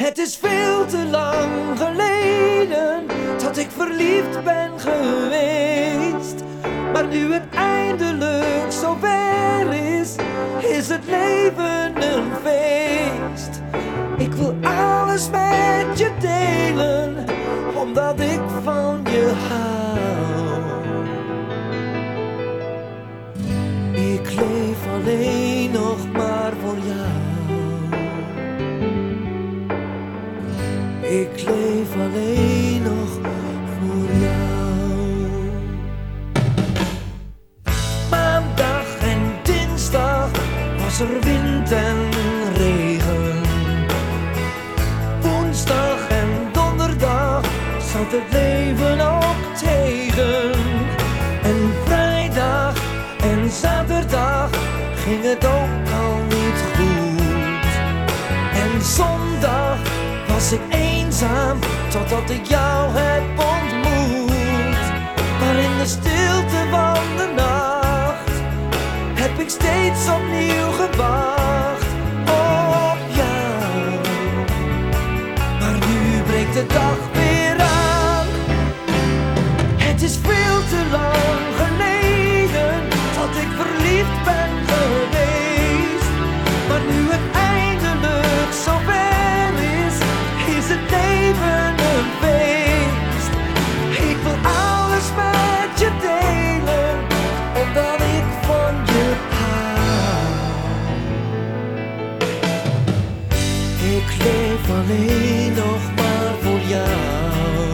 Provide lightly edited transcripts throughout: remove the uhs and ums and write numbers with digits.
Het is veel te lang geleden dat ik verliefd ben geweest. Maar nu het eindelijk zover is het leven een feest. Ik wil alles met je delen, omdat ik van je hou. Ik leef alleen nog maar voor jou. Ik leef alleen nog voor jou. Maandag en dinsdag was er wind en regen. Woensdag en donderdag zat het leven ook tegen. En vrijdag en zaterdag ging het ook al niet goed. En zondag was ik eenzaam totdat ik jou heb ontmoet. Maar in de stilte van de nacht heb ik steeds opnieuw gewacht op jou. Maar nu breekt de dag weer aan. Het is veel te lang geleden dat ik verliefd ben geweest. Maar nu het eindelijk zover is het leven een feest. Ik wil alles met je delen, omdat ik van je hou. Ik leef alleen nog maar voor jou.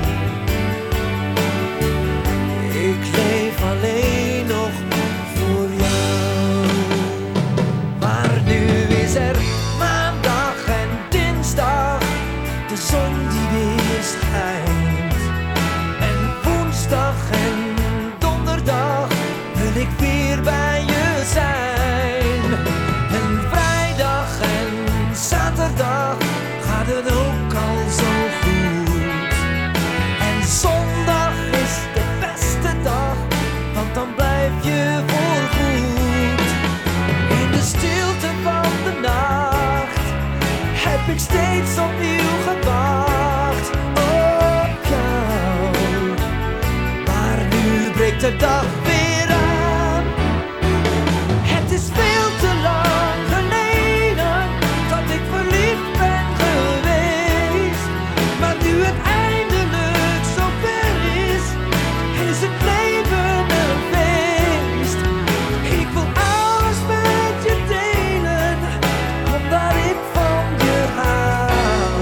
Ik leef alleen nog voor jou. Maar nu is er maandag en dinsdag, de zon die weer schijnt. En woensdag en donderdag wil ik weer bij je zijn. En vrijdag en zaterdag gaat het ook al zo goed. En zondag is de beste dag, want dan blijf je voorgoed. In de stilte van de nacht heb ik steeds opnieuw gewacht op jou. Maar nu breekt de dag weer aan. Het is veel te lang geleden dat ik verliefd ben geweest. Maar nu het eindelijk zover is het leven een feest. Ik wil alles met je delen, omdat ik van je hou.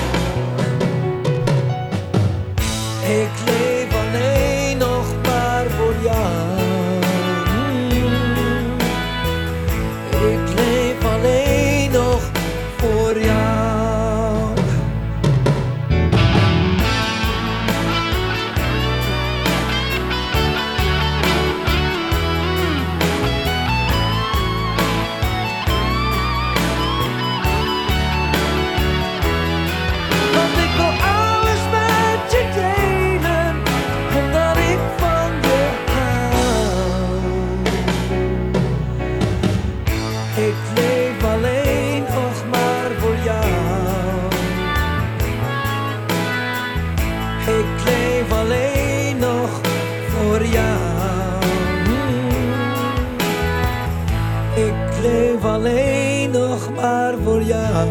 Ik leef alleen nog maar voor jou. Ik leef alleen nog voor jou. Want ik wil alles met je delen, omdat ik van je hou. Ik leef alleen nog maar voor jou. Ik leef alleen nog voor jou. Ik leef alleen nog maar voor jou.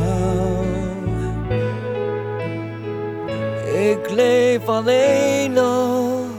Ik leef alleen nog